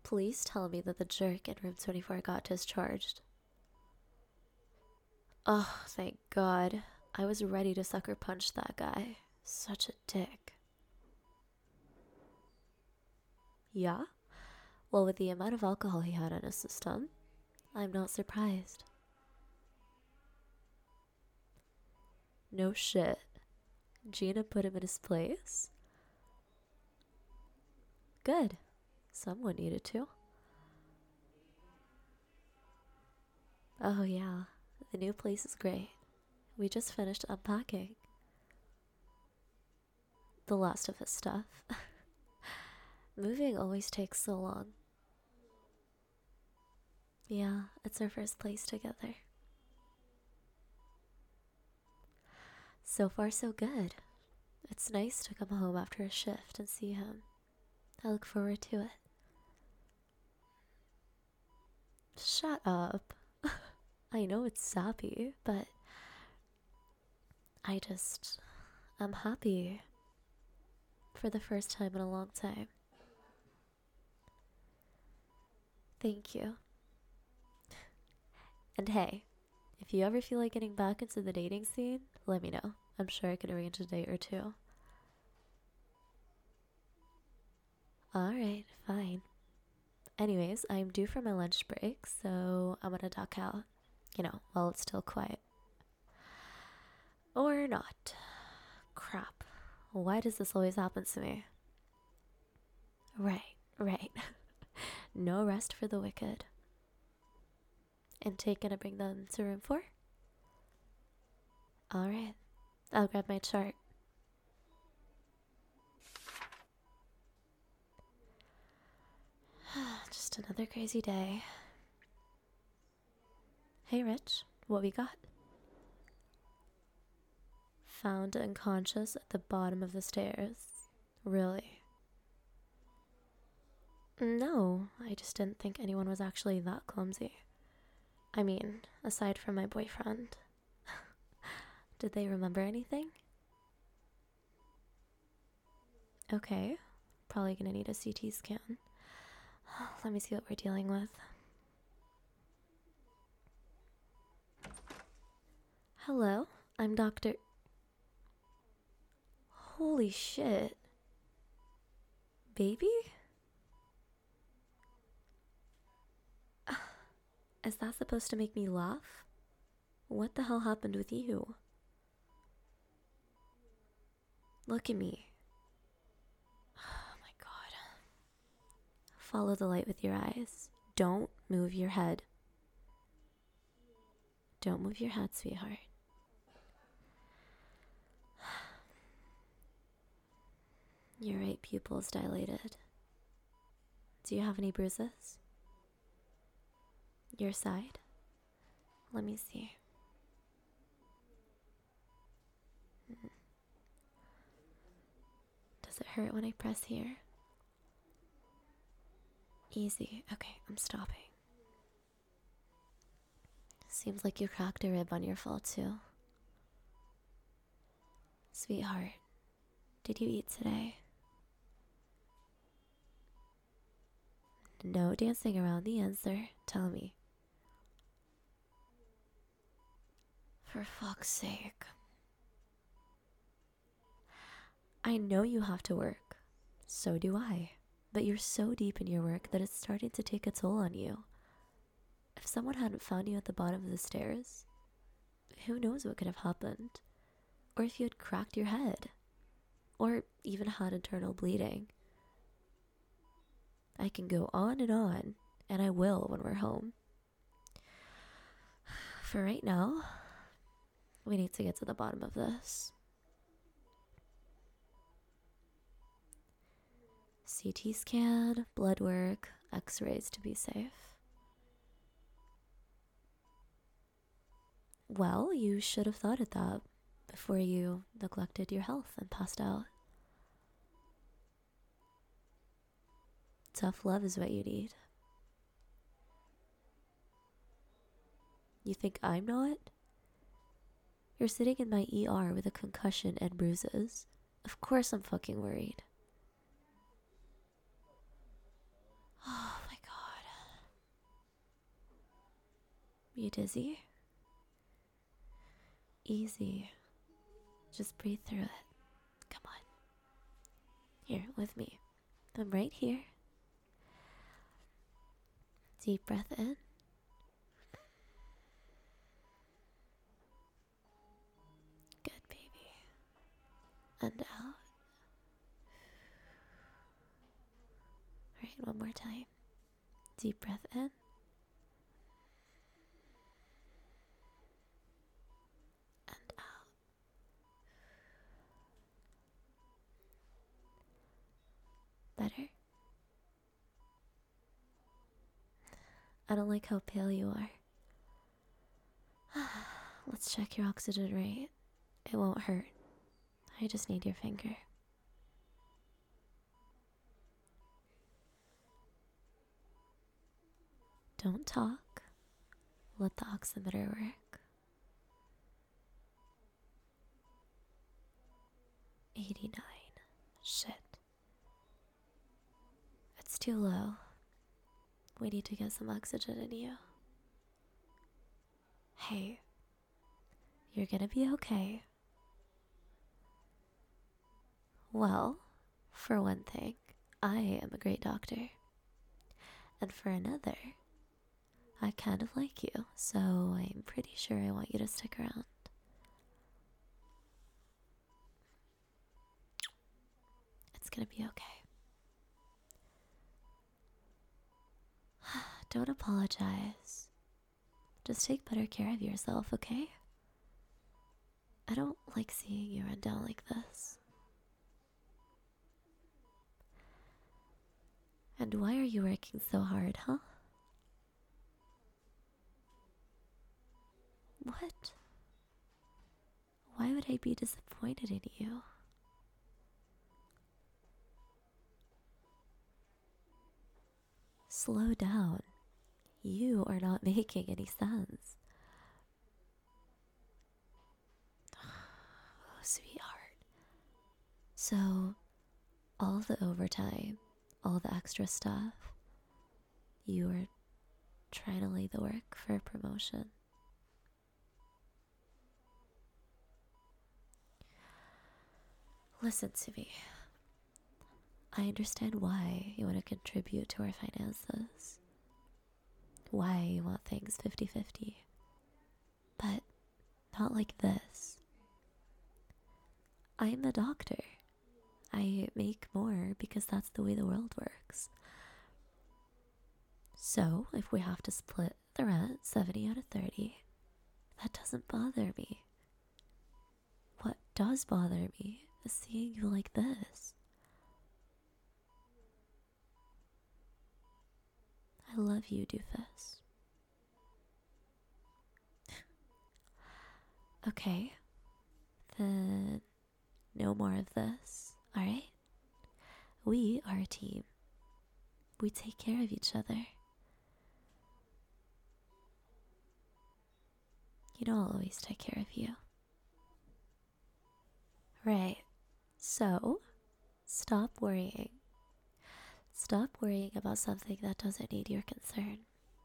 Police tell me that the jerk in room 24 got discharged. Oh, thank God. I was ready to sucker punch that guy. Such a dick. Yeah? Well, with the amount of alcohol he had in his system, I'm not surprised. No shit. Gina put him in his place? Good. Someone needed to. Oh, yeah. The new place is great. We just finished unpacking the last of his stuff. Moving always takes so long. Yeah, it's our first place together. So far, so good. It's nice to come home after a shift and see him. I look forward to it. Shut up. I know it's sappy, but I'm happy for the first time in a long time. Thank you. And hey, if you ever feel like getting back into the dating scene, let me know. I'm sure I could arrange a date or two. Alright, fine. Anyways, I'm due for my lunch break, so I'm gonna duck out. While it's still quiet. Or not. Crap. Why does this always happen to me? Right. No rest for the wicked. Intake gonna bring them to room 4? Alright. I'll grab my chart. Just another crazy day. Hey, Rich. What we got? Found unconscious at the bottom of the stairs. Really? No, I just didn't think anyone was actually that clumsy. I mean, aside from my boyfriend. Did they remember anything? Okay, probably gonna need a CT scan. Let me see what we're dealing with. Hello, I'm Dr. Holy shit. Baby? Is that supposed to make me laugh? What the hell happened with you? Look at me. Oh my god. Follow the light with your eyes. Don't move your head. Don't move your head, sweetheart. Your right pupil's dilated. Do you have any bruises? Your side? Let me see. Does it hurt when I press here? Easy. Okay, I'm stopping. Seems like you cracked a rib on your fall too. Sweetheart, did you eat today? No dancing around the answer. Tell me. For fuck's sake. I know you have to work. So do I. But you're so deep in your work that it's starting to take a toll on you. If someone hadn't found you at the bottom of the stairs, who knows what could have happened? Or if you had cracked your head. Or even had internal bleeding. I can go on, and I will when we're home. For right now, we need to get to the bottom of this. CT scan, blood work, x-rays to be safe. Well, you should have thought of that before you neglected your health and passed out. Tough love is what you need. You think I'm not? You're sitting in my ER with a concussion and bruises. Of course I'm fucking worried. Oh my You dizzy? Easy. Just breathe through it. Come on. Here, with me. I'm right here. Deep breath in. Good, baby. And out. Alright, one more time. Deep breath in. And out. Better? I don't like how pale you are. Let's check your oxygen rate. It won't hurt. I just need your finger. Don't talk. Let the oximeter work. 89. Shit. It's too low. We need to get some oxygen in you. Hey, you're gonna be okay. Well, for one thing, I am a great doctor. And for another, I kind of like you, so I'm pretty sure I want you to stick around. It's gonna be okay. Don't apologize. Just take better care of yourself, okay? I don't like seeing you run down like this. And why are you working so hard, huh? What? Why would I be disappointed in you? Slow down. You are not making any sense. Oh, sweetheart. So, all the overtime, all the extra stuff, you were trying to lay the work for a promotion. Listen to me. I understand why you want to contribute to our finances. Why you want things 50-50. But not like this. I'm a doctor. I make more because that's the way the world works. So, if we have to split the rent 70 out of 30, that doesn't bother me. What does bother me is seeing you like this. I love you, Doofus. Okay, then no more of this, alright? We are a team. We take care of each other. You know I'll always take care of you. Right, so stop worrying. Stop worrying about something that doesn't need your concern.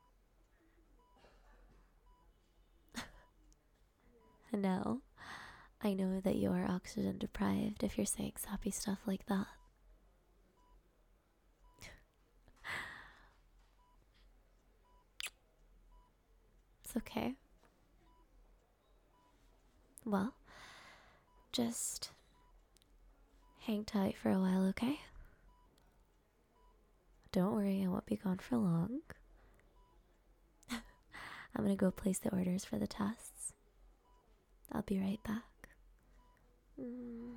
No, I know that you are oxygen deprived if you're saying sappy stuff like that. It's okay. Well, just hang tight for a while, okay? Don't worry, I won't be gone for long. I'm gonna go place the orders for the tests. I'll be right back.